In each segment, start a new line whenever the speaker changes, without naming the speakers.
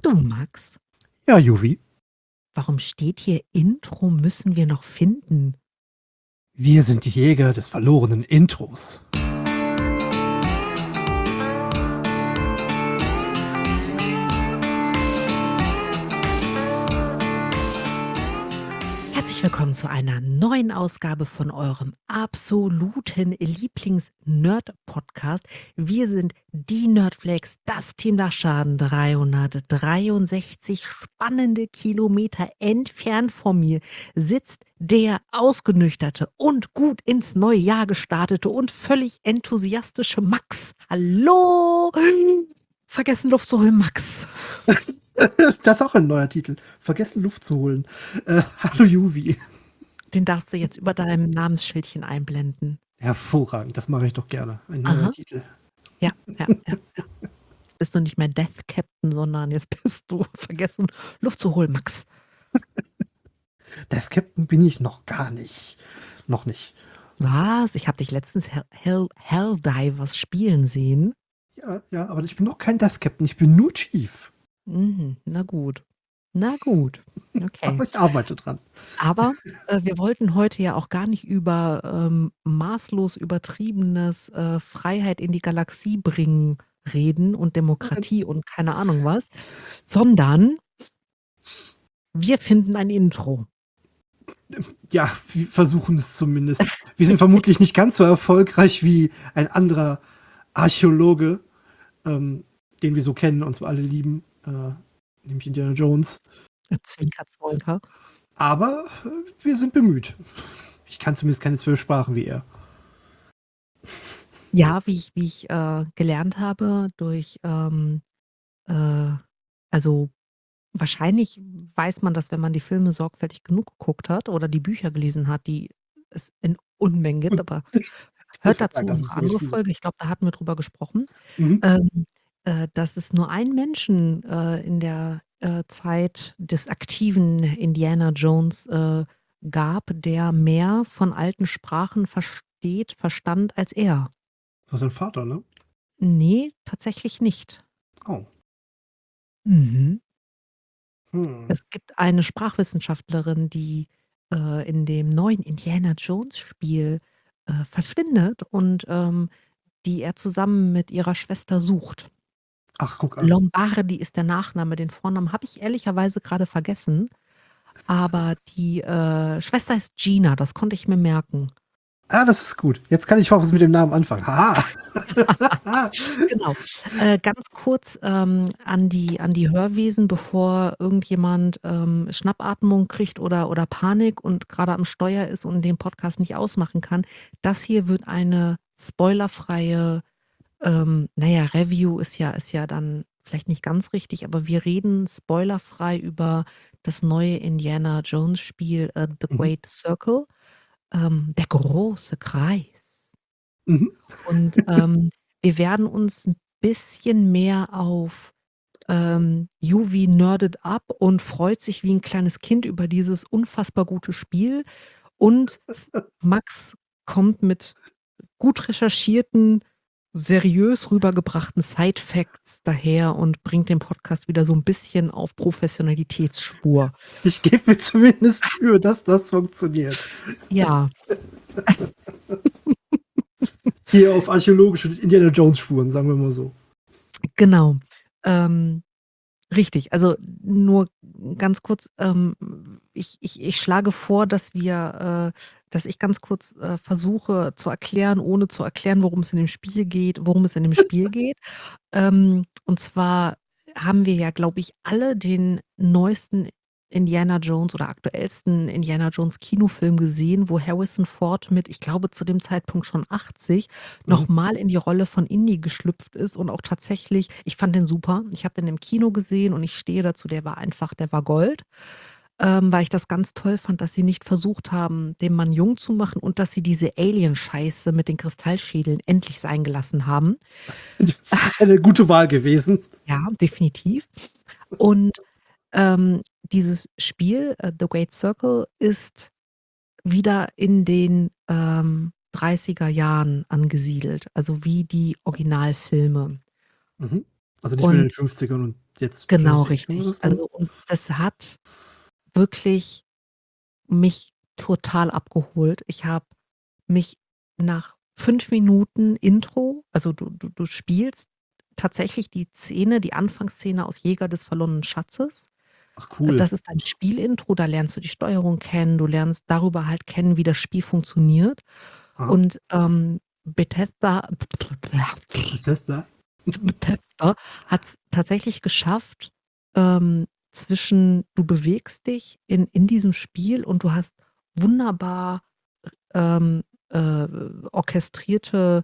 Du Max,
Ja, Juvi,
warum steht hier Intro müssen wir noch finden?
wir sind die Jäger des verlorenen Intros.
Herzlich willkommen zu einer neuen Ausgabe von eurem absoluten Lieblings-Nerd-Podcast. Wir sind die Nerdflakes, das Team nach Schaden 363 spannende Kilometer entfernt von mir sitzt der ausgenüchterte und gut ins neue Jahr gestartete und völlig enthusiastische Max. Hallo! Vergessen Luft zu holen, Max.
Das ist auch ein neuer Titel. Vergessen Luft zu holen. Hallo Juvi.
Den darfst du jetzt über deinem Namensschildchen einblenden.
Hervorragend, das mache ich doch gerne. Ein neuer
Aha.
Titel.
Ja. Jetzt bist du nicht mehr Death Captain, sondern jetzt bist du vergessen, Luft zu holen, Max.
Death Captain bin ich noch gar nicht. Noch nicht.
Was? Ich habe dich letztens Helldivers spielen sehen.
Ja, aber ich bin noch kein Death Captain. Ich bin nur Chief.
Na gut. Na gut. Okay.
Aber ich arbeite dran.
Aber wir wollten heute ja auch gar nicht über maßlos übertriebenes Freiheit in die Galaxie bringen reden und Demokratie und keine Ahnung was, sondern wir finden ein Intro.
Ja, wir versuchen es zumindest. Wir sind vermutlich nicht ganz so erfolgreich wie ein anderer Archäologe, den wir so kennen und zwar alle lieben, nämlich Indiana Jones.
Zwinker, Zwonker.
Aber wir sind bemüht. Ich kann zumindest keine 12 Sprachen wie er.
Ja, wie ich gelernt habe durch, also wahrscheinlich weiß man das, wenn man die Filme sorgfältig genug geguckt hat oder die Bücher gelesen hat, die es in Unmengen gibt, aber
Ich wollte
hört
gerade
dazu
sagen, das ist
unsere
wirklich
andere
viele.
Folge. Ich glaube, da hatten wir drüber gesprochen,
Mhm.
ähm, dass es nur einen Menschen in der Zeit des aktiven Indiana Jones gab, der mehr von alten Sprachen verstand als er.
Das war sein Vater, ne?
Ne, tatsächlich nicht.
Oh.
Mhm.
Hm.
Es gibt eine Sprachwissenschaftlerin, die in dem neuen Indiana Jones Spiel verschwindet und die er zusammen mit ihrer Schwester sucht.
Ach, guck an.
Lombardi ist der Nachname, den Vornamen habe ich ehrlicherweise gerade vergessen, aber die Schwester heißt Gina, das konnte ich mir merken.
Ah, das ist gut. Jetzt kann ich auch was mit dem Namen anfangen. Haha.
Genau. Ganz kurz an die Hörwesen, bevor irgendjemand Schnappatmung kriegt oder Panik und gerade am Steuer ist und den Podcast nicht ausmachen kann. Das hier wird eine spoilerfreie, naja, Review ist ja dann vielleicht nicht ganz richtig, aber wir reden spoilerfrei über das neue Indiana Jones Spiel The
Mhm.
Great Circle, der große Kreis.
Mhm.
Und wir werden uns ein bisschen mehr auf Juvi nerdet ab und freut sich wie ein kleines Kind über dieses unfassbar gute Spiel. Und Max kommt mit gut recherchierten, seriös rübergebrachten Side-Facts daher und bringt den Podcast wieder so ein bisschen auf Professionalitätsspur.
Ich gebe mir zumindest Mühe, dass das funktioniert.
Ja,
Hier auf archäologische Indiana Jones Spuren, sagen wir mal so.
genau. Ähm, Richtig, also nur ganz kurz, ich schlage vor, dass ich ganz kurz versuche zu erklären, ohne zu erklären, worum es in dem Spiel geht. Und zwar haben wir ja, glaube ich, alle den neuesten Indiana Jones oder aktuellsten Indiana Jones Kinofilm gesehen, wo Harrison Ford mit, ich glaube, zu dem Zeitpunkt schon 80,
Mhm.
noch mal in die Rolle von Indy geschlüpft ist und auch tatsächlich, ich fand den super. Ich habe den im Kino gesehen und ich stehe dazu, der war Gold, weil ich das ganz toll fand, dass sie nicht versucht haben, den Mann jung zu machen und dass sie diese Alien-Scheiße mit den Kristallschädeln endlich sein gelassen haben.
Das ist eine gute Wahl gewesen.
Ja, definitiv. Und dieses Spiel, The Great Circle, ist wieder in den 30er Jahren angesiedelt, also wie die Originalfilme.
Mhm. Also nicht mehr in den
Und
50ern und jetzt
genau,
65 oder
richtig.
so?
Also, und das hat wirklich mich total abgeholt. Ich habe mich nach 5 Minuten Intro, also du spielst tatsächlich die Anfangsszene aus Jäger des verlorenen Schatzes.
Ach cool.
Das ist dein Spielintro, da lernst du die Steuerung kennen, du lernst darüber halt kennen, wie das Spiel funktioniert.
Aha.
Und,
Bethesda?
Bethesda hat's tatsächlich geschafft, zwischen du bewegst dich in diesem Spiel und du hast wunderbar, ähm, orchestrierte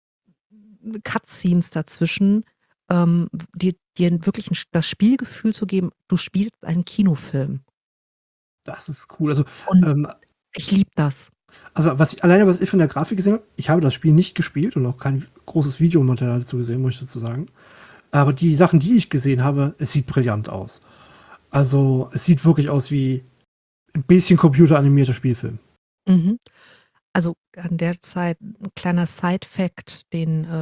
Cutscenes dazwischen, dir wirklich 'n das Spielgefühl zu geben, du spielst einen Kinofilm.
Das ist cool. Also,
Und
ähm
ich liebe das.
was ich von der Grafik gesehen habe, ich habe das Spiel nicht gespielt und auch kein großes Videomaterial dazu gesehen, muss ich dazu sagen. Aber die Sachen, die ich gesehen habe, es sieht brillant aus. Also, es sieht wirklich aus wie 'n bisschen computeranimierter Spielfilm.
Mhm. Also, an der Zeit 'n kleiner Side-Fact,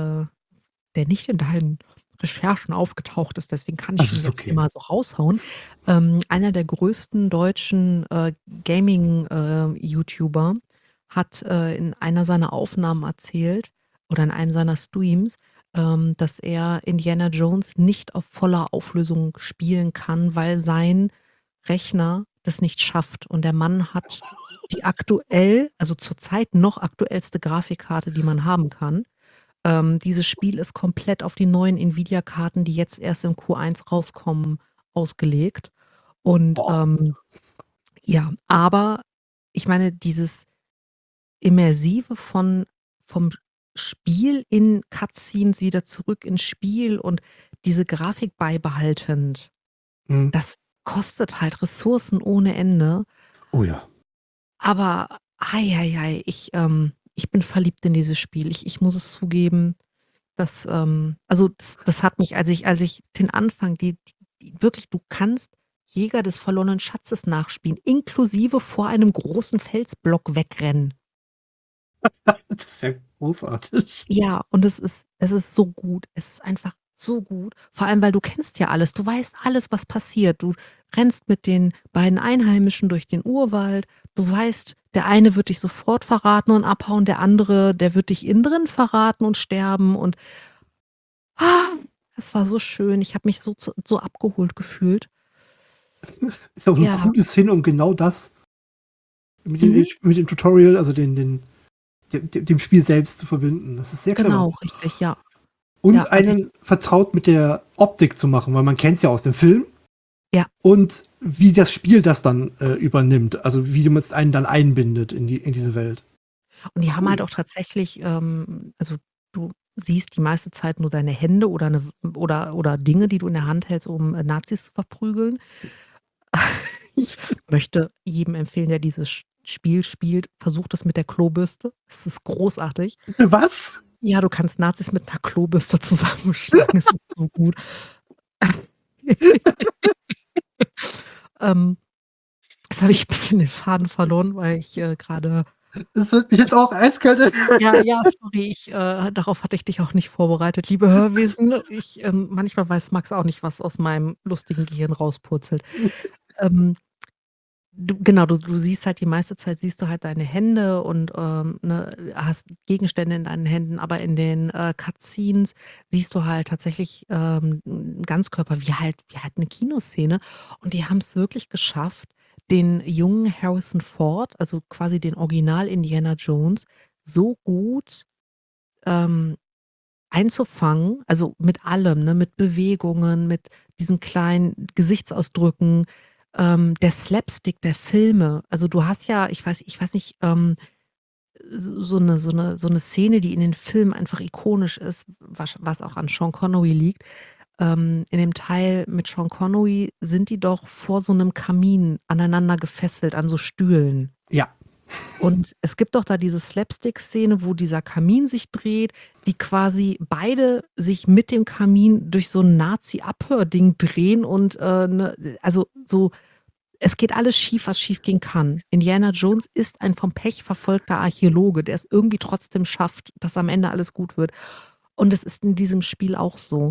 der nicht in deinen Recherchen aufgetaucht ist, deswegen kann ich
Das
ihn
ist
jetzt hier
okay.
mal so raushauen. Einer der größten deutschen, Gaming, YouTuber hat, in einer seiner Aufnahmen erzählt oder in einem seiner Streams, dass er Indiana Jones nicht auf voller Auflösung spielen kann, weil sein Rechner das nicht schafft. Und der Mann hat die also zurzeit noch aktuellste Grafikkarte, die man haben kann. Dieses Spiel ist komplett auf die neuen Nvidia-Karten, die jetzt erst im Q1 rauskommen, ausgelegt. Und,
Boah.
ja, aber ich meine, dieses Immersive vom Spiel in Cutscenes wieder zurück ins Spiel und diese Grafik beibehaltend,
Mhm.
das kostet halt Ressourcen ohne Ende.
Oh ja.
Aber ei, ei, ei, ich bin verliebt in dieses Spiel. Ich muss es zugeben, also, das hat mich, als ich den Anfang, die wirklich, du kannst Jäger des verlorenen Schatzes nachspielen, inklusive vor einem großen Felsblock wegrennen.
Das ist ja großartig.
Ja, und es ist so gut. Es ist einfach so gut. Vor allem, weil du kennst ja alles. Du weißt alles, was passiert. Du rennst mit den beiden Einheimischen durch den Urwald. Du weißt, der eine wird dich sofort verraten und abhauen, der andere, der wird dich innen drin verraten und sterben und es war so schön. Ich habe mich so abgeholt gefühlt.
Ist auch 'n
Ja,
cooles Hin, um genau das
mhm,
mit dem Tutorial, also dem Spiel selbst zu verbinden. Das ist sehr clever.
genau, richtig, ja. Ja,
Und
also ich
einen vertraut mit der Optik zu machen, weil man kennt's ja aus dem Film
ja,
und wie das Spiel das dann, übernimmt, also wie man's einen dann einbindet in diese Welt.
und die haben halt
Cool.
auch tatsächlich, also, du siehst die meiste Zeit nur deine Hände oder 'ne w oder Dinge, die du in der Hand hältst, um, Nazis zu verprügeln. Ich möchte jedem empfehlen, der dieses Spiel spielt, versucht es mit der Klobürste. Es ist großartig.
Was?
Ja, du kannst Nazis mit 'ner Klobürste zusammenschlagen. Es ist so gut. Ähm, Jetzt habe ich 'n bisschen den Faden verloren, weil ich, grade
Das hat mich jetzt auch eiskalt
ja, ja, sorry, darauf hatte ich dich auch nicht vorbereitet, liebe Hörwesen. Manchmal weiß Max auch nicht, was aus meinem lustigen Gehirn rauspurzelt. Ähm, du siehst halt die meiste Zeit siehst du halt deine Hände und, ne, hast Gegenstände in deinen Händen, aber in den, Cutscenes siehst du halt tatsächlich, 'n Ganzkörper wie halt 'ne Kinoszene. Und die haben's wirklich geschafft, den jungen Harrison Ford, also quasi den Original Indiana Jones, so gut, ähm, einzufangen, also mit allem, ne, mit Bewegungen, mit diesen kleinen Gesichtsausdrücken, der Slapstick der Filme. Also, du hast ja, ich weiß nicht, so 'ne Szene, die in den Filmen einfach ikonisch ist, was auch an Sean Connery liegt. In dem Teil mit Sean Connery sind die doch vor so 'nem Kamin aneinander gefesselt an so Stühlen.
Ja.
Und es gibt doch da diese Slapstick-Szene, wo dieser Kamin sich dreht, die quasi beide sich mit dem Kamin durch so 'n Nazi-Abhörding drehen und, ne, also so, es geht alles schief, was schiefgehen kann. Indiana Jones ist ein vom Pech verfolgter Archäologe, der es irgendwie trotzdem schafft, dass am Ende alles gut wird. Und es ist in diesem Spiel auch so.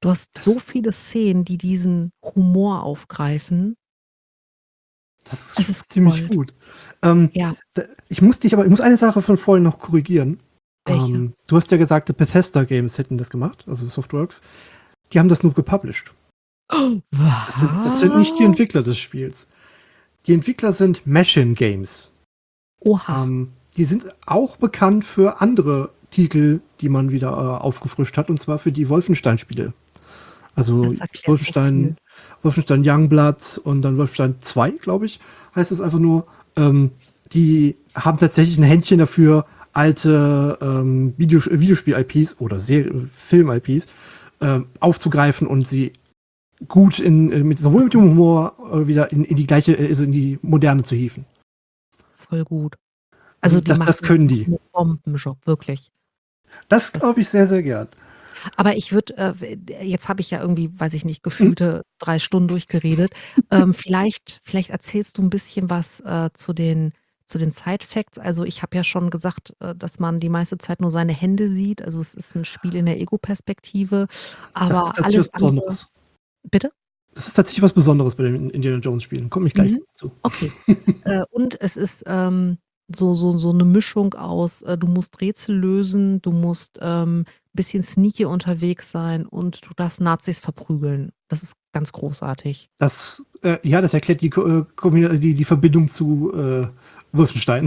Du hast so
Das
viele Szenen, die diesen Humor aufgreifen.
das ist
Es
schon
ist
ziemlich
Gold.
gut. Ähm,
Ja,
ich muss eine Sache von vorhin noch korrigieren.
welche?
Du hast ja gesagt, die Bethesda Games hätten das gemacht, also Softworks. Die haben das nur gepublished. Das sind nicht die
Was?
Entwickler des Spiels. Die Entwickler sind Machine Games.
Oha,
Die sind auch bekannt für andere Titel, die man wieder aufgefrischt hat, und zwar für die Wolfenstein-Spiele. Also
das erklärt so viel.
Wolfenstein Youngblood und dann Wolfenstein 2, glaube ich, heißt es einfach nur. Die haben tatsächlich ein Händchen dafür, alte Videospiel-IPs oder Film-IPs aufzugreifen und sie gut sowohl mit dem Humor wieder in die gleiche, also in die Moderne zu hieven.
Voll gut.
Also
Also, die
das
machen
können die.
machen 'nen Bombenjob, wirklich.
Das
Das
glaube ich sehr, sehr gern.
aber ich würde, jetzt habe ich ja irgendwie, weiß ich nicht,
Mhm.
gefühlte 3 Stunden durchgeredet. Vielleicht erzählst du 'n bisschen was, zu den Side Facts. Also, ich habe ja schon gesagt, dass man die meiste Zeit nur seine Hände sieht. Also, es ist 'n Spiel in der Ego-Perspektive,
Das ist
aber
tatsächlich
alles
was
andere.
Besonderes.
Bitte?
Das ist tatsächlich was Besonderes bei den Indiana Jones Spielen. Komme ich gleich
Mhm.
kurz zu.
Okay. Und es ist, so 'ne Mischung aus, du musst Rätsel lösen, du musst, bisschen sneaky unterwegs sein und du darfst Nazis verprügeln. Das ist ganz großartig.
Ja, das erklärt die Verbindung zu Wolfenstein.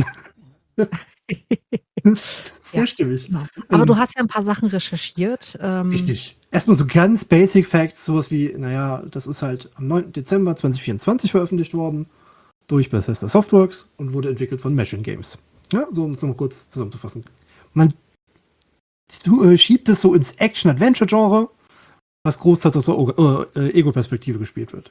Ja,
Sehr stimmig.
genau. Aber du
Ähm,
hast ja 'n paar Sachen recherchiert.
Richtig. Erstmal so ganz Basic Facts, sowas wie, naja, das ist halt am 9. Dezember 2024 veröffentlicht worden durch Bethesda Softworks und wurde entwickelt von Machine Games. Ja, so um es nochmal kurz zusammenzufassen. Man schiebt es so ins Action-Adventure-Genre, was großteils aus der Ego-Perspektive gespielt wird.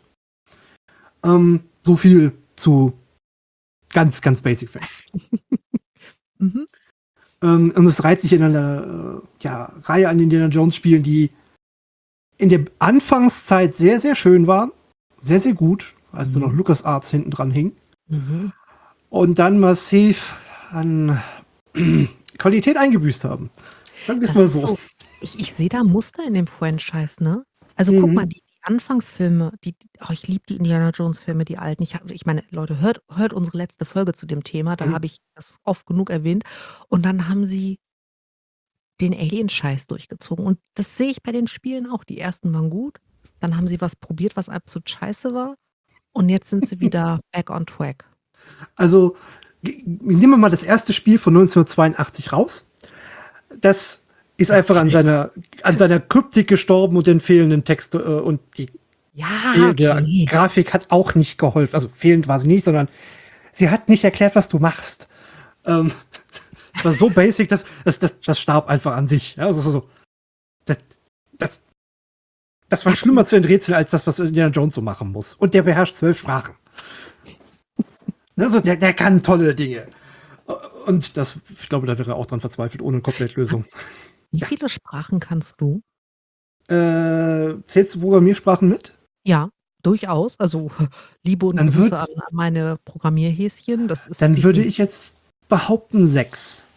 So viel zu ganz, ganz Basic Facts.
Mhm.
Und es reiht sich in einer Reihe an Indiana Jones Spielen, die in der Anfangszeit sehr, sehr schön waren. Sehr, sehr gut, als da noch
Mhm.
LucasArts hinten dran hing.
Mhm.
Und dann massiv an Qualität eingebüßt haben. Sagen wir es
Das
mal
ist
so.
so, ich sehe da Muster in dem Franchise, ne? Also, guck mal,
Mhm.
die Anfangsfilme, ich liebe die Indiana Jones Filme, die alten. Ich meine, Leute, hört unsere letzte Folge zu dem Thema, da
Mhm.
habe ich das oft genug erwähnt. Und dann haben sie den Alien-Scheiß durchgezogen. Und das sehe ich bei den Spielen auch. Die ersten waren gut, dann haben sie was probiert, was absolut scheiße war, und jetzt sind sie wieder back on track.
Also, nehmen wir mal das erste Spiel von 1982 raus. Das ist einfach
Okay.
an seiner Kryptik gestorben und den fehlenden Text und die
Ja,
fehlende
okay.
Grafik hat auch nicht geholfen. Also fehlend war sie nicht, sondern sie hat nicht erklärt, was du machst. Ähm, Es war so basic, das starb einfach an sich. Ja, also das, das, das war
Ja,
schlimmer zu enträtseln als das, was Indiana Jones so machen muss. Und der beherrscht 12 Sprachen. Also der kann tolle Dinge. Und ich glaube, da wäre er auch dran verzweifelt, ohne Komplettlösung.
wie
Ja.
viele Sprachen kannst du?
Zählst du Programmiersprachen mit?
Ja, durchaus. Also, Liebe und
Dann,
Grüße
würd,
an meine Programmierhäschen. Das ist
dann würde
definitiv.
ich jetzt behaupten 6.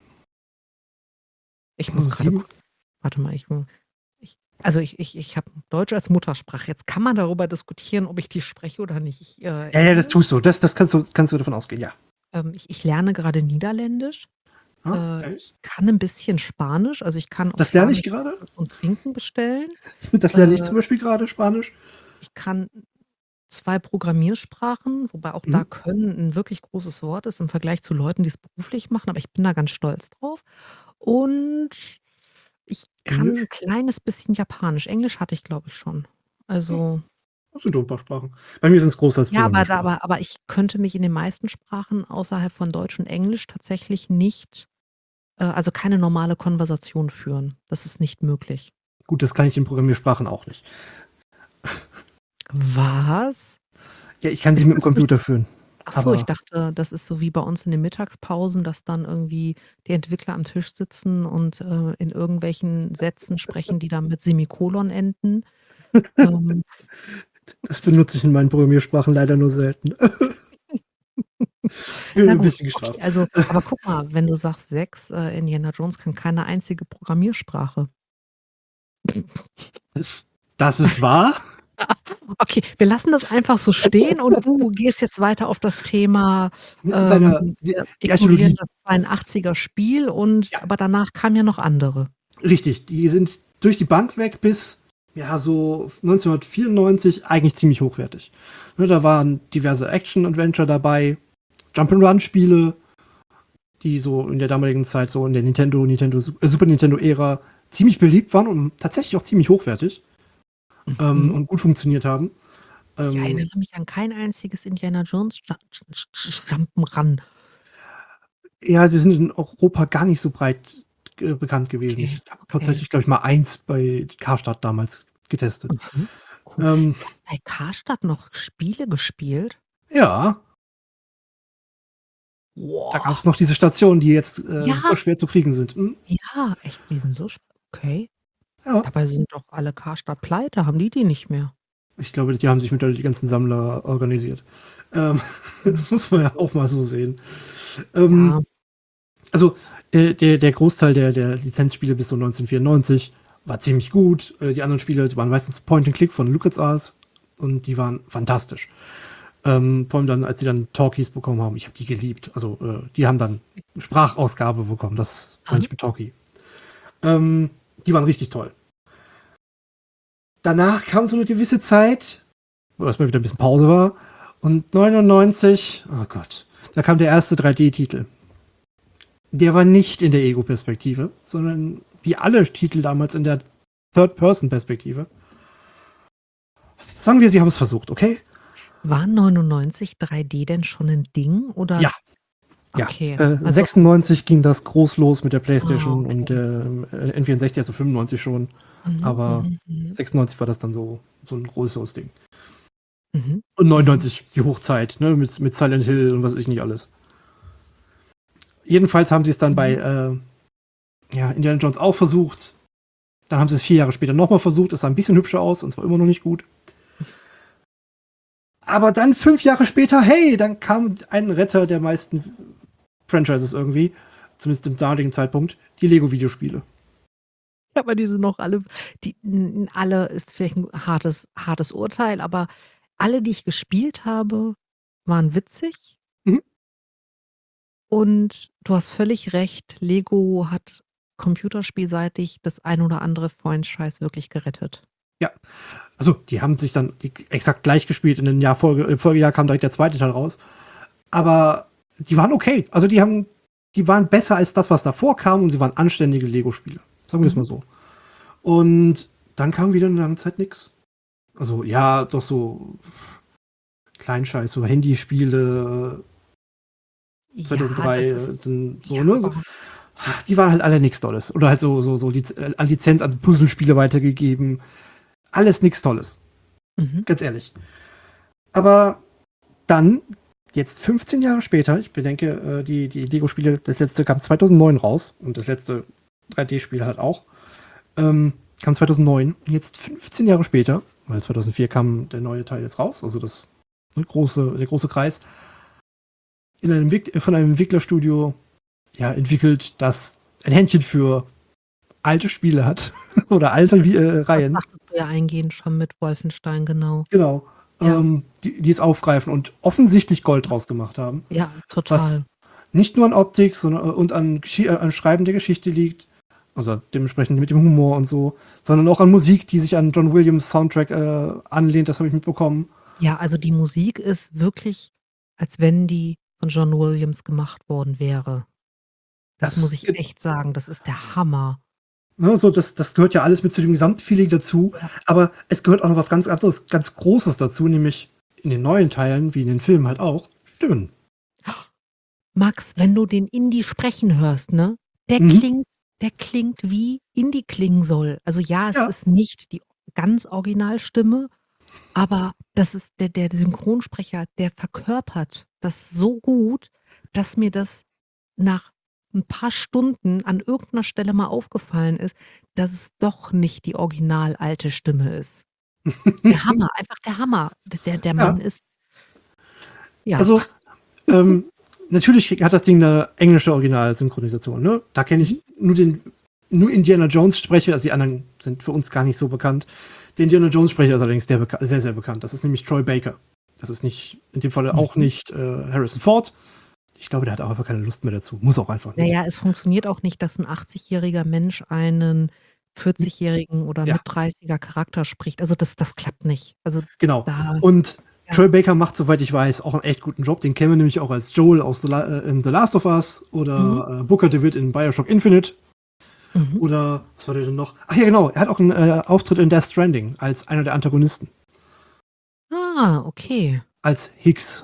Ich muss
Oh,
grade
7.
kurz, warte mal, ich habe Deutsch als Muttersprache. Jetzt kann man darüber diskutieren, ob ich die spreche oder nicht.
Ja, das
Englisch.
tust du. Das kannst du davon ausgehen, ja.
Ich lerne grade Niederländisch.
Ah, okay.
Ich kann 'n bisschen Spanisch. Also, ich kann auf
Das lerne ich
Spanisch
gerade.
Essen und Trinken bestellen.
Das lerne ich
Äh,
zum Beispiel gerade, Spanisch.
Ich kann 2 Programmiersprachen, wobei auch
Mhm.
da Können 'n wirklich großes Wort ist im Vergleich zu Leuten, die's beruflich machen, aber ich bin da ganz stolz drauf. Und ich kann 'n
Englisch.
kleines bisschen Japanisch. Englisch hatte ich, glaube ich, schon.
Hm,
Also,
das sind doch 'n paar Sprachen. Bei mir sind es großteils
ja,
Programmiersprachen.
aber ich könnte mich in den meisten Sprachen außerhalb von Deutsch und Englisch tatsächlich nicht, also, keine normale Konversation führen. Das ist nicht möglich.
Gut, das kann ich in Programmiersprachen auch nicht.
Was?
Ja, ich kann sie
Ist
mit dem
das nicht?
Computer führen,
Ach so, ich
aber
dachte, das ist so wie bei uns in den Mittagspausen, dass dann irgendwie die Entwickler am Tisch sitzen und, in irgendwelchen Sätzen sprechen, die dann mit Semikolon enden. Ähm,
das benutze ich in meinen Programmiersprachen leider nur selten. Bin
na
'n
gut,
bisschen
okay,
gestraft.
also aber guck mal, wenn du sagst 6, Indiana Jones kann keine einzige Programmiersprache.
Das ist wahr.
Okay, wir lassen das einfach so stehen und du gehst jetzt weiter auf das Thema,
Seine die
ignorieren
Archäologie.
das 82er Spiel und
Ja,
aber danach kamen ja noch andere.
richtig. Die sind durch die Bank weg bis, ja, so 1994 eigentlich ziemlich hochwertig. Ne, da waren diverse Action-Adventure dabei, Jump-and-Run-Spiele, die so in der damaligen Zeit, so in der Super Nintendo-Ära ziemlich beliebt waren und tatsächlich auch ziemlich hochwertig,
Mhm.
und gut funktioniert haben.
Ich
Ähm,
erinnere mich an kein einziges Indiana Jones Jump'n'Run.
ja, sie sind in Europa gar nicht so breit bekannt gewesen.
Okay,
Ich habe
okay.
tatsächlich, glaube ich, mal eins bei Karstadt damals getestet.
Mhm. Cool.
Ähm,
Du hast bei Karstadt noch Spiele gespielt?
ja, da gab
Boah.
es noch diese Stationen, die jetzt super
Ja,
schwer zu kriegen sind. Mhm.
ja, echt, die sind so okay.
Ja,
Dabei sind doch alle Karstadt pleite, haben die nicht mehr?
ich glaube, die haben sich mittlerweile die ganzen Sammler organisiert. Ähm,
Mhm.
das muss man ja auch mal so sehen. Ähm,
Ja.
also der Großteil der Lizenzspiele bis so 1994 war ziemlich gut. Die anderen Spiele, die waren meistens Point-and-Click von LucasArts und die waren fantastisch. Vor allem dann, als sie dann Talkies bekommen haben, ich habe die geliebt. Also die haben dann Sprachausgabe bekommen, das meine
Aha.
ich mit Talkie. Ähm, die waren richtig toll. Danach kam so eine gewisse Zeit, wo erstmal wieder ein bisschen Pause war. Und 99, oh Gott, da kam der erste 3D-Titel. Der war nicht in der Ego-Perspektive, sondern wie alle Titel damals in der Third-Person-Perspektive. Sagen wir, sie haben es versucht, okay?
War 99 3D denn schon 'n Ding oder
Ja, ja.
okay, also hast
96 ging das groß los mit der PlayStation und
okay.
der N64, also 95 schon.
Mhm,
Aber
mhm, mhm,
96 war das dann so ein größeres Ding.
mhm,
Und
mhm,
99 die Hochzeit, ne, mit Silent Hill und was weiß ich nicht alles. Jedenfalls haben sie es dann bei
mhm.
ja, Indiana Jones auch versucht. Dann haben sie es 4 Jahre später nochmal versucht. Es sah ein bisschen hübscher aus und zwar immer noch nicht gut. Aber dann 5 Jahre später, hey, dann kam ein Retter der meisten Franchises irgendwie, zumindest im damaligen Zeitpunkt, die Lego-Videospiele.
Aber die sind noch alle die alle ist vielleicht 'n hartes Urteil, aber alle, die ich gespielt habe, waren witzig
Mhm.
und du hast völlig recht, Lego hat computerspielseitig das ein oder andere Franchise wirklich gerettet.
Ja, also die haben sich dann exakt gleich gespielt. In den im Folgejahr kam direkt der zweite Teil raus. Aber die waren okay. Also die waren besser als das, was davor kam und sie waren anständige Lego-Spiele. Sagen wir es
Mhm.
mal so. Und dann kam wieder eine lange Zeit nix. Also ja, doch so Kleinscheiß, so Handyspiele,
Ja,
2003,
das ist
dann
ja,
so, ne? So,
aber
die waren halt alle nix Tolles. Oder halt an Lizenz, also Puzzlespiele weitergegeben. Alles nix Tolles.
mhm,
Ganz ehrlich. Aber dann, jetzt 15 Jahre später, ich bedenke, die Lego-Spiele, das letzte kam 2009 raus und das letzte 3D-Spiel halt auch, kam 2009. Und jetzt 15 Jahre später, weil 2004 kam der neue Teil jetzt raus, also der große Kreis, von einem Entwicklerstudio ja, entwickelt, das ein Händchen für alte Spiele hat oder alte
das
Reihen.
sagtest du ja eingehend schon mit Wolfenstein, genau.
Genau.
Ja,
Die es aufgreifen und offensichtlich Gold draus gemacht haben.
ja,
Was
total.
nicht nur an Optik sondern, und an Schreiben der Geschichte liegt, also dementsprechend mit dem Humor und so, sondern auch an Musik, die sich an John Williams Soundtrack anlehnt, das habe ich mitbekommen.
Ja, also die Musik ist wirklich, als wenn die von John Williams gemacht worden wäre. Das muss
Das,
ich echt sagen, das ist der Hammer.
ne, so, das gehört ja alles mit zu dem Gesamtfeeling dazu,
Ja.
aber es gehört auch noch was ganz anderes, ganz Großes dazu, nämlich in den neuen Teilen, wie in den Filmen halt auch, Stimmen.
Max, wenn du den Indie sprechen hörst, ne, der
Mhm.
klingt der klingt, wie Indie klingen soll. Also ja, es
Ja.
ist nicht die ganz Originalstimme, aber das ist der Synchronsprecher, der verkörpert das so gut, dass mir das nach 'n paar Stunden an irgend 'ner Stelle mal aufgefallen ist, dass es doch nicht die original alte Stimme ist. Der Hammer, einfach der Hammer. Der Mann
Ja.
ist ja.
Also, ähm, natürlich hat das Ding eine englische Originalsynchronisation, ne? Da kenne
Mhm.
ich nur den nur Indiana Jones Sprecher, also die anderen sind für uns gar nicht so bekannt. Der Indiana Jones Sprecher ist allerdings sehr, sehr bekannt. Das ist nämlich Troy Baker. Das ist nicht, in dem Fall auch nicht Harrison Ford. Ich glaube, der hat auch einfach keine Lust mehr dazu. Muss auch einfach nicht.
Naja, es funktioniert auch nicht, dass ein 80-jähriger Mensch einen 40-jährigen oder
Ja.
mit 30er Charakter spricht. Also das klappt nicht. Also
Genau.
da,
Und
ja.
Troy Baker macht, soweit ich weiß, auch einen echt guten Job. Den kennen wir nämlich auch als Joel aus in The Last of Us oder Booker DeWitt in Bioshock Infinite. Oder, was war der denn noch? Ach ja, genau. Er hat auch einen Auftritt in Death Stranding als einer der Antagonisten.
Ah, okay.
Als Hicks.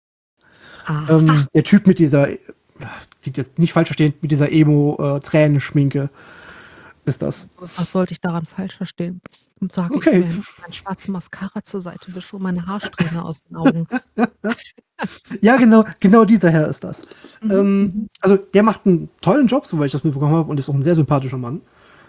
Aha.
Der Typ mit dieser, jetzt nicht falsch verstehen, mit dieser Emo-Tränenschminke ist das.
Was sollte ich daran falsch verstehen? Sag ich,
Okay.
während ich meine schwarze Mascara zur Seite wische und meine Haarsträhne aus den Augen.
Ja, genau dieser Herr ist das. Also der macht einen tollen Job, soweit ich das mitbekommen habe, und ist auch ein sehr sympathischer Mann.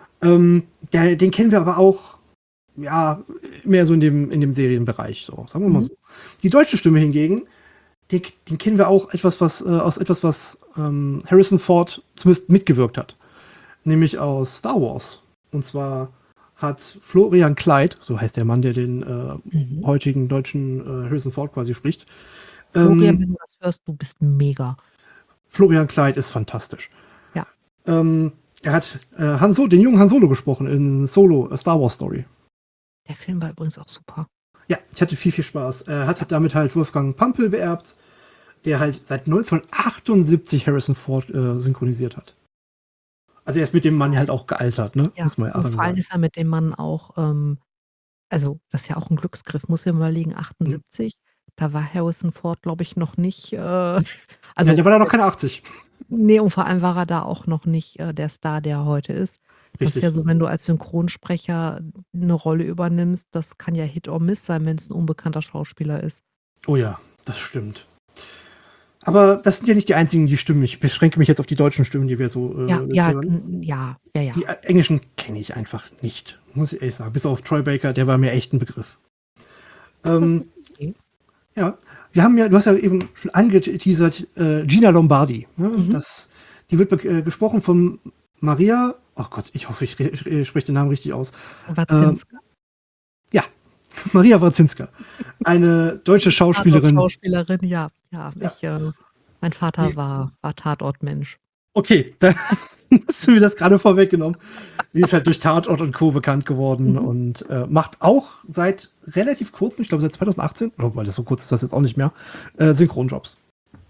Den kennen wir aber auch, ja, mehr so in dem Serienbereich, so, sagen wir mal so. Die deutsche Stimme hingegen, den kennen wir auch aus etwas, was Harrison Ford zumindest mitgewirkt hat. Nämlich aus Star Wars. Und zwar hat Florian Kleid, so heißt der Mann, der den heutigen deutschen Harrison Ford quasi spricht.
Florian, wenn du das hörst, du bist mega.
Florian Kleid ist fantastisch.
Ja.
Er hat den jungen Han Solo gesprochen in Solo, A Star Wars Story.
Der Film war übrigens auch super.
Ja, ich hatte viel Spaß. Er hat damit halt Wolfgang Pampel beerbt, der halt seit 1978 Harrison Ford synchronisiert hat. Also er ist mit dem Mann halt auch gealtert, ne?
Ja,
muss man ja
und vor allem
sagen.
ist er mit dem Mann auch, also das ist ja auch ein Glücksgriff, muss ich mir überlegen, 78, da war Harrison Ford, glaube ich, noch nicht,
Ja,
also
der war da noch keine 80.
ne, und vor allem war er da auch noch nicht, der Star, der er heute ist. Das ist ja
Richtig.
so, wenn du als Synchronsprecher 'ne Rolle übernimmst, das kann ja Hit or Miss sein, wenn's 'n unbekannter Schauspieler ist.
Oh ja, das stimmt. Aber das sind ja nicht die einzigen, die Stimmen. Ich beschränke mich jetzt auf die deutschen Stimmen, die wir so
Ja,
hören.
ja.
Die englischen kenne ich einfach nicht, muss ich ehrlich sagen. Bis auf Troy Baker, der war mir echt ein Begriff.
Das ist okay.
Ja, du hast ja eben schon angeteasert, Gina Lombardi. Ne? Die wird gesprochen von Maria, oh Gott, ich hoffe, ich spreche den Namen richtig aus.
Wazinska.
Ja, Maria Wazinska. Eine deutsche Schauspielerin.
Schauspielerin, ja. Mein Vater war Tatortmensch.
Okay, dann hast du mir das gerade vorweggenommen. Sie ist halt durch Tatort und Co. bekannt geworden und macht auch seit relativ kurzem, ich glaube seit 2018, weil das so kurz ist das jetzt auch nicht mehr, Synchronjobs.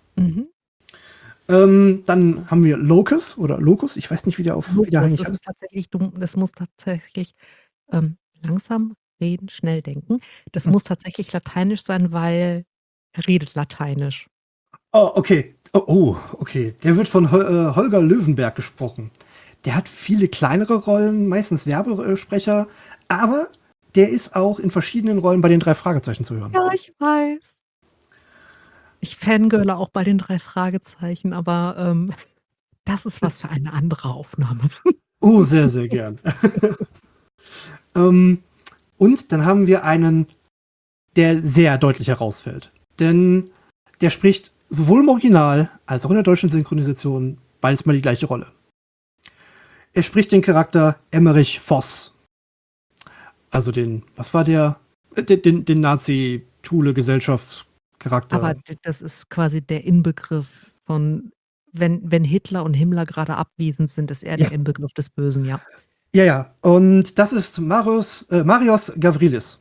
Dann haben wir Locus, ich weiß nicht, wie der eigentlich heißt.
Das muss tatsächlich langsam reden, schnell denken. Das muss tatsächlich lateinisch sein, weil er redet lateinisch.
Oh, okay. Okay. Der wird von Holger Löwenberg gesprochen. Der hat viele kleinere Rollen, meistens Werbesprecher, aber der ist auch in verschiedenen Rollen bei den 3 Fragezeichen zu hören.
Ja, ich weiß. Ich fangirle auch bei den 3 Fragezeichen, aber das ist was für eine andere Aufnahme.
Oh, sehr, sehr gern. Und dann haben wir einen, der sehr deutlich herausfällt. Denn der spricht sowohl im Original als auch in der deutschen Synchronisation beides mal die gleiche Rolle. Er spricht den Charakter Emmerich Voss. Also den Nazi-Thule-Gesellschaftscharakter.
Aber das ist quasi der Inbegriff von, wenn Hitler und Himmler gerade abwesend sind, ist er der Inbegriff des Bösen, ja.
Ja. Und das ist Marios Gavrilis.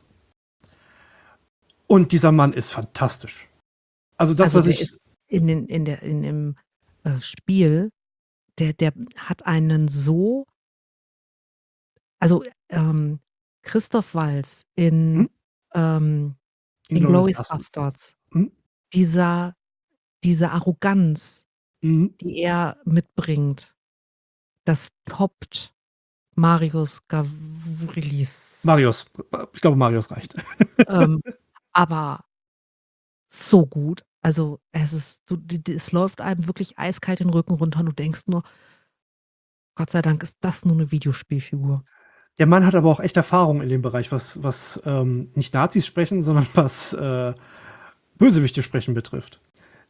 Und dieser Mann ist fantastisch. Also das, was ich
ist in dem Spiel, der hat einen so, also Christoph Waltz in Inglourious Basterds, diese Arroganz, die er mitbringt, das toppt Marius Gavrilis.
Ich glaube, Marius reicht.
Aber so gut. Also, es läuft einem wirklich eiskalt den Rücken runter und du denkst nur: „Gott sei Dank ist das nur 'ne Videospielfigur.“
Der Mann hat aber auch echt Erfahrung in dem Bereich, was nicht Nazis sprechen, sondern was Bösewichte sprechen betrifft.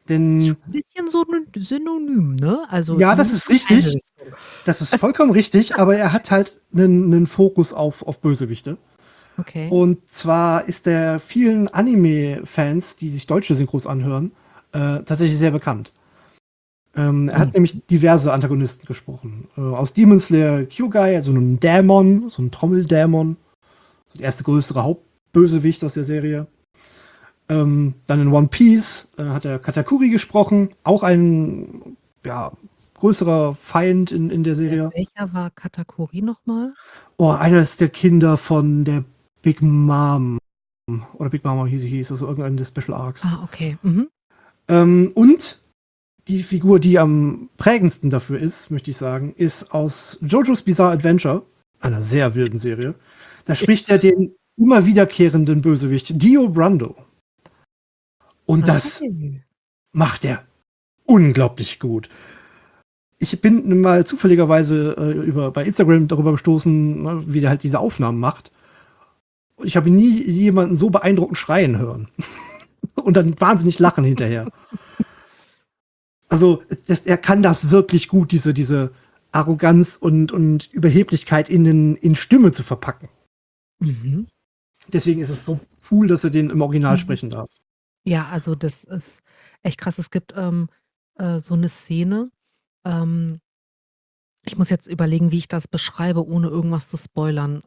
Ist schon
Denn
'n bisschen so 'n Synonym, ne? Also,
ja, das
zumindest
ist
in eine
richtig.
Richtung.
Das ist vollkommen richtig, aber er hat halt 'nen Fokus auf Bösewichte.
Okay.
Und zwar ist der vielen Anime-Fans, die sich deutsche Synchros anhören, tatsächlich sehr bekannt. Er hat
Mhm.
nämlich diverse Antagonisten gesprochen. Aus Demon Slayer Kyugai, also 'n Dämon, so 'n Trommeldämon, der erste größere Hauptbösewicht aus der Serie. Dann in One Piece hat er Katakuri gesprochen, auch ein, ja, größerer Feind in der Serie.
Welcher war Katakuri noch mal?
Oh, eines der Kinder von der Big Mom oder Big Mama, wie sie hieß, also irgendeinen der Special Arcs.
Ah, okay. Mhm.
Und die Figur, die am prägendsten dafür ist, möchte ich sagen, ist aus JoJo's Bizarre Adventure, einer sehr wilden Serie. Da spricht er den immer wiederkehrenden Bösewicht Dio Brando. Und das
Okay.
macht er unglaublich gut. Ich bin mal zufälligerweise bei Instagram darüber gestoßen, ne, wie der halt diese Aufnahmen macht. Ich habe nie jemanden so beeindruckend schreien hören. Und dann wahnsinnig lachen hinterher. Also, er kann das wirklich gut, diese Arroganz und Überheblichkeit in Stimme zu verpacken.
Mhm.
Deswegen ist es so cool, dass er den im Original
Mhm.
sprechen darf.
Ja, also das ist echt krass. Es gibt, so 'ne Szene, ähm ich muss jetzt überlegen, wie ich das beschreibe, ohne irgendwas zu spoilern.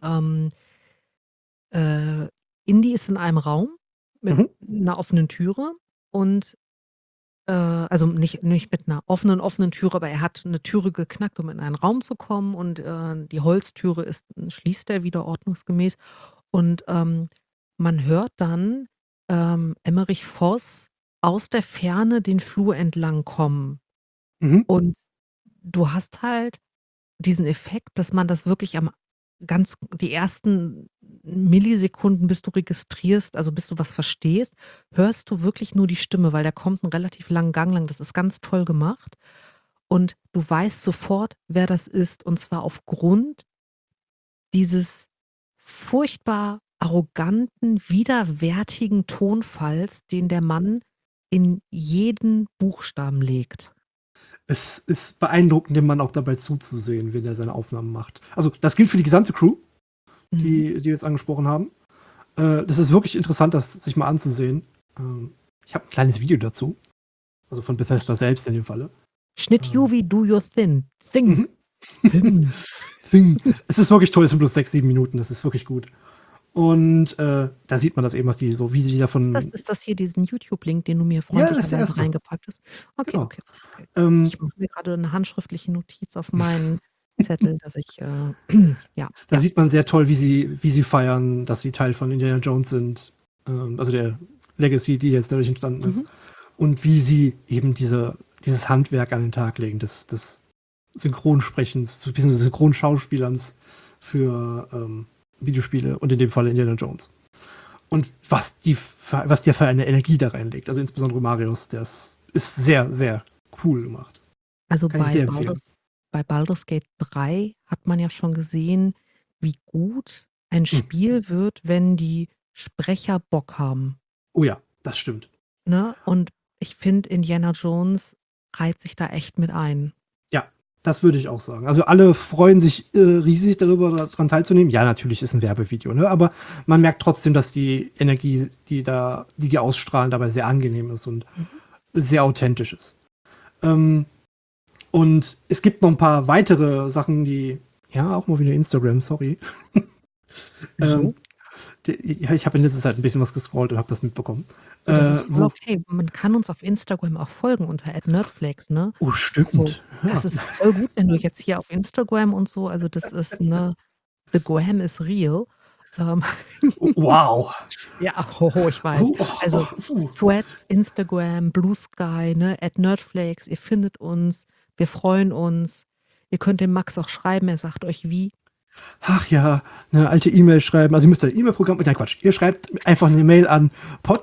Äh, Indy ist in einem Raum mit
Mhm.
'ner offenen Türe und, also nicht mit 'ner offenen Türe, aber er hat 'ne Türe geknackt, um in einen Raum zu kommen und, die Holztüre schließt er wieder ordnungsgemäß und, man hört dann, Emmerich Voss aus der Ferne den Flur entlang kommen
Mhm.
und du hast halt diesen Effekt, dass man das wirklich ganz die ersten Millisekunden, bis du registrierst, also bis du was verstehst, hörst du wirklich nur die Stimme, weil der kommt 'n relativ langen Gang lang. Das ist ganz toll gemacht und du weißt sofort, wer das ist, und zwar aufgrund dieses furchtbar arroganten, widerwärtigen Tonfalls, den der Mann in jeden Buchstaben legt.
Es ist beeindruckend, dem Mann auch dabei zuzusehen, wenn er seine Aufnahmen macht. Also, das gilt für die gesamte Crew,
Mhm.
die wir jetzt angesprochen haben. Das ist wirklich interessant, das sich mal anzusehen. Ich habe 'n kleines Video dazu, also von Bethesda selbst in dem Falle. Ähm,
Schnitt-Juvi, do your Thing.
mhm.
Thing.
Thing. Es ist wirklich toll, es sind bloß 6, 7 Minuten, das ist wirklich gut. Und, da sieht man das eben, was die so wie sie davon
Ist das hier diesen YouTube-Link, den du mir
ja, das ist der
freundlicherweise
erste.
reingepackt hast? Okay,
Genau.
okay, okay.
Ähm,
Ich mache mir grade 'ne handschriftliche Notiz auf meinen Zettel, dass ich, ja,
Da
ja.
sieht man sehr toll, wie sie feiern, dass sie Teil von Indiana Jones sind, also der Legacy, die jetzt dadurch entstanden ist.
Mhm.
Und wie sie eben dieses Handwerk an den Tag legen, des Synchronsprechens, beziehungsweise Synchronschauspielerns für Videospiele und in dem Falle Indiana Jones. Und was der für eine Energie da reinlegt. Also insbesondere Marius, ist sehr, sehr cool gemacht.
Also,
Kann ich sehr empfehlen.
Bei Baldur's Gate 3 hat man ja schon gesehen, wie gut ein
Hm.
Spiel wird, wenn die Sprecher Bock haben,
Oh ja, das stimmt.
ne? Und ich finde, Indiana Jones reiht sich da echt mit ein.
Ja, das würde ich auch sagen. Also alle freuen sich riesig darüber, daran teilzunehmen. Ja, natürlich ist ein Werbevideo, ne? Aber man merkt trotzdem, dass die Energie, die ausstrahlen, dabei sehr angenehm ist und
Mhm.
sehr authentisch ist. Ähm, und es gibt noch ein paar weitere Sachen, die ja, auch mal wieder Instagram, sorry. Ähm,
Wieso?
ja, ich habe in letzter Zeit ein bisschen was gescrollt und habe das mitbekommen.
Du, das ist voll
Wo
okay. Man kann uns auf Instagram auch folgen unter @nerdflakes, ne?
oh,
Also,
stimmt.
das
Ja.
ist voll gut, wenn du jetzt hier auf Instagram und so, also, das ist, ne, the Gram is real. Ähm,
Wow.
ja, ho, ich weiß. Also,
Puh.
Threads, Instagram, Blue Sky, ne, @nerdflakes, ihr findet uns, wir freuen uns. Ihr könnt dem Max auch schreiben, er sagt euch wie.
Ach ja, 'ne alte E-Mail schreiben. Also, ihr müsst ein E-Mail-Programm nein, Quatsch. Ihr schreibt einfach 'ne Mail an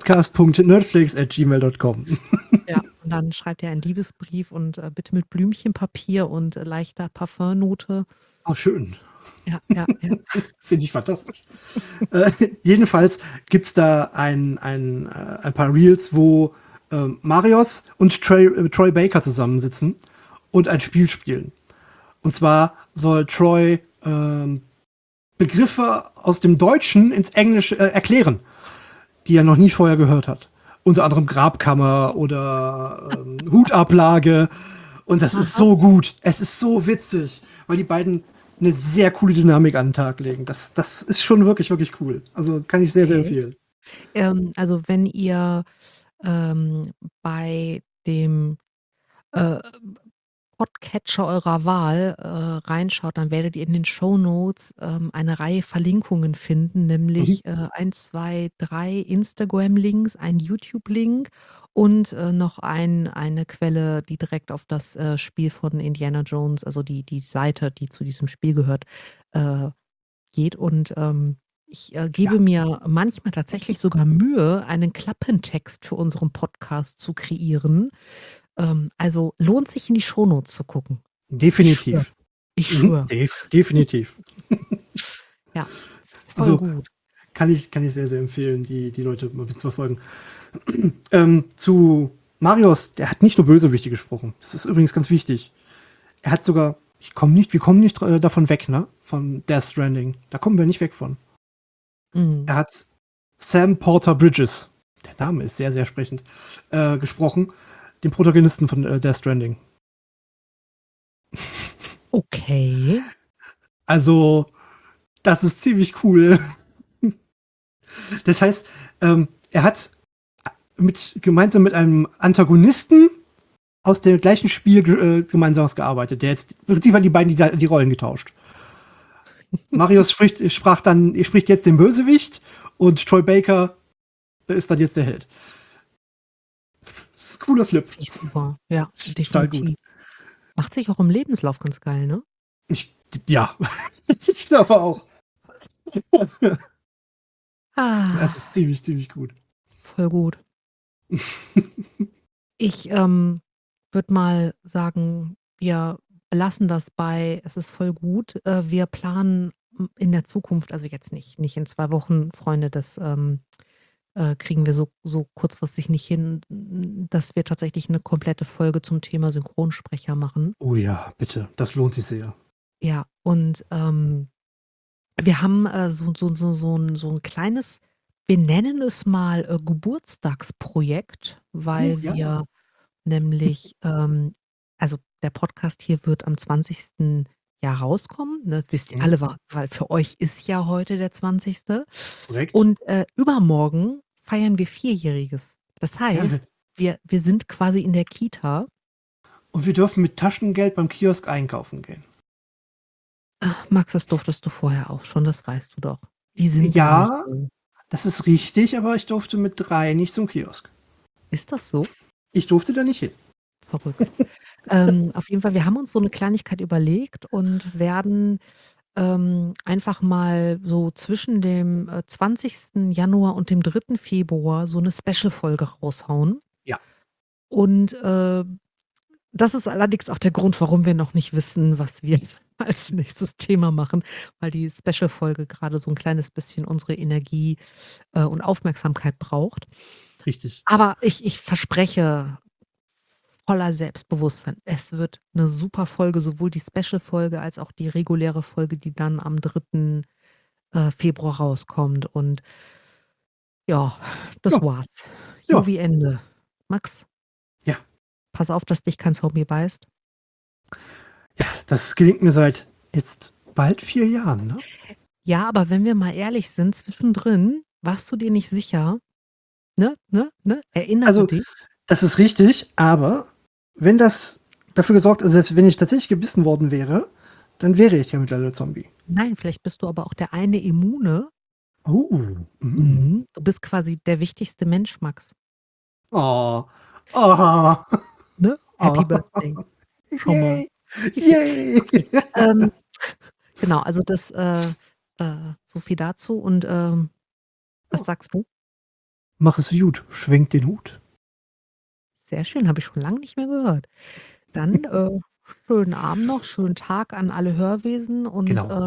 podcast.nerdflakes@gmail.com.
Ja, und dann schreibt ihr einen Liebesbrief und, bitte mit Blümchenpapier und, leichter Parfumnote.
Oh, schön.
Ja, ja, ja.
Finde ich fantastisch. Jedenfalls gibt's da ein paar Reels, wo Marius und Troy Baker zusammensitzen und ein Spiel spielen. Und zwar soll Troy Begriffe aus dem Deutschen ins Englische erklären, die er noch nie vorher gehört hat. Unter anderem Grabkammer oder Hutablage. Und das ist
Aha.
so gut. Es ist so witzig, weil die beiden eine sehr coole Dynamik an den Tag legen. Das ist schon wirklich, wirklich cool. Also kann ich sehr, sehr
Okay.
empfehlen.
Also wenn ihr bei dem äh, Podcatcher eurer Wahl reinschaut, dann werdet ihr in den Shownotes eine Reihe Verlinkungen finden,
Mhm.
nämlich 1, 2, 3 Instagram-Links, ein YouTube-Link und noch eine Quelle, die direkt auf das Spiel von Indiana Jones, also die Seite, die zu diesem Spiel gehört, äh, geht. Und ich
Ja,
gebe mir manchmal tatsächlich sogar Mühe, einen Klappentext für unseren Podcast zu kreieren. Also lohnt sich in die Shownotes zu gucken. Ich schwöre.
definitiv.
Ich schwöre.
Definitiv.
Ja, voll
Also
gut.
kann ich sehr, sehr empfehlen, die Leute mal ein bisschen zu verfolgen. Zu Marius, der hat nicht nur Bösewichte gesprochen. Das ist übrigens ganz wichtig. Er hat sogar, wir kommen nicht davon weg, ne? Von Death Stranding. Da kommen wir nicht weg von.
Mhm.
Er hat Sam Porter Bridges, der Name ist sehr, sehr sprechend, gesprochen. Den Protagonisten von Death Stranding.
Okay.
Also, das ist ziemlich cool. Das heißt, er hat gemeinsam mit einem Antagonisten aus dem gleichen Spiel gemeinsam gearbeitet. Der jetzt, im Prinzip haben die beiden die Rollen getauscht. Marius spricht jetzt den Bösewicht und Troy Baker ist dann jetzt der Held. Das ist ein cooler Flip.
Finde ich super. Ja,
Total gut.
definitiv. Macht sich auch im Lebenslauf ganz geil, ne?
Ich, ja, ich glaube auch. Das
Ah,
ist ziemlich, ziemlich gut.
voll gut. Ich würde mal sagen, wir belassen das bei, es ist voll gut. Wir planen in der Zukunft, also jetzt nicht in 2 Wochen, Freunde, das kriegen wir so kurzfristig nicht hin, dass wir tatsächlich eine komplette Folge zum Thema Synchronsprecher machen.
Oh ja, bitte. Das lohnt sich sehr.
Ja, und wir haben so 'n kleines, wir nennen es mal Geburtstagsprojekt,
Oh
weil
ja.
wir nämlich also der Podcast hier wird am 20. ja rauskommen, ne? Wisst ihr
Mhm.
alle, weil für euch ist ja heute der 20.
Korrekt.
Und übermorgen feiern wir Vierjähriges. Das
Ja,
heißt, wir sind quasi in der Kita.
und wir dürfen mit Taschengeld beim Kiosk einkaufen gehen.
Ach, Max, das durftest du vorher auch schon, das weißt du doch. Die sind noch nicht
Ja,
so.
das ist richtig, aber ich durfte mit 3 nicht zum Kiosk.
Ist das so?
Ich durfte da nicht hin.
Verrückt. Auf jeden Fall, wir haben uns so 'ne Kleinigkeit überlegt und werden einfach mal so zwischen dem 20. Januar und dem 3. Februar so 'ne Special-Folge raushauen.
Ja.
Und das ist allerdings auch der Grund, warum wir noch nicht wissen, was wir als nächstes Thema machen, weil die Special-Folge grade so 'n kleines bisschen unsere Energie und Aufmerksamkeit braucht.
Richtig.
Aber ich verspreche voller Selbstbewusstsein, es wird 'ne super Folge, sowohl die Special-Folge als auch die reguläre Folge, die dann am 3. Februar rauskommt. Und ja, das
Ja,
war's.
ja,
Juvi Ende. Max,
ja.
pass auf, dass dich kein Zombie beißt.
Ja, das gelingt mir seit jetzt bald 4 Jahren, ne?
Ja, aber wenn wir mal ehrlich sind, zwischendrin warst du dir nicht sicher, ne, ne, ne? Erinnere
Also,
dich.
das ist richtig, aber wenn das dafür gesorgt, also, dass wenn ich tatsächlich gebissen worden wäre, dann wäre ich ja mittlerweile Zombie.
Nein, vielleicht bist du aber auch der eine Immune.
Oh. Mhm.
Mhm. Du bist quasi der wichtigste Mensch, Max,
Oh. Oh.
ne? Happy
Oh.
Birthday. Schon mal.
Yay. Yay.
Okay. Ähm, genau, also das so viel dazu und was sagst du?
Mach es gut, schwenk den Hut.
Sehr schön, habe ich schon lange nicht mehr gehört. Dann schönen Abend noch, schönen Tag an alle Hörwesen und
Genau.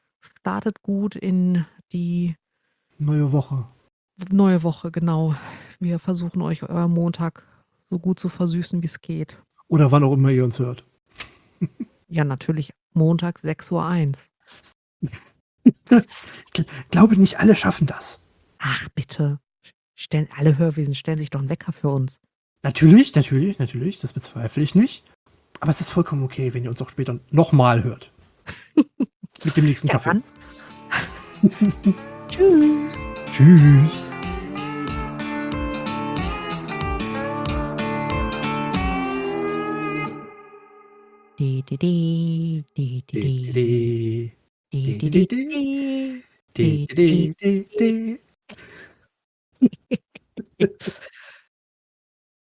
startet gut in die
Neue Woche.
neue Woche, genau. Wir versuchen euch euren Montag so gut zu versüßen, wie's geht.
Oder wann auch immer ihr uns hört.
Ja, natürlich Montag 6:01.
Das
Was?
glaube, nicht alle schaffen das.
Ach bitte. Stellen alle Hörwesen stellen sich doch 'n Wecker für uns.
Natürlich, natürlich, natürlich, das bezweifle ich nicht. Aber es ist vollkommen okay, wenn ihr uns auch später noch mal hört. Mit dem nächsten
Ja,
Kaffee.
dann. Tschüss.
Tschüss.
Di, di, di, di, di,
De,
di.
de,
Di,
de,
di,
de,
di,
de,
di.
de,
Di,
de,
di,
de, de,
di.
de.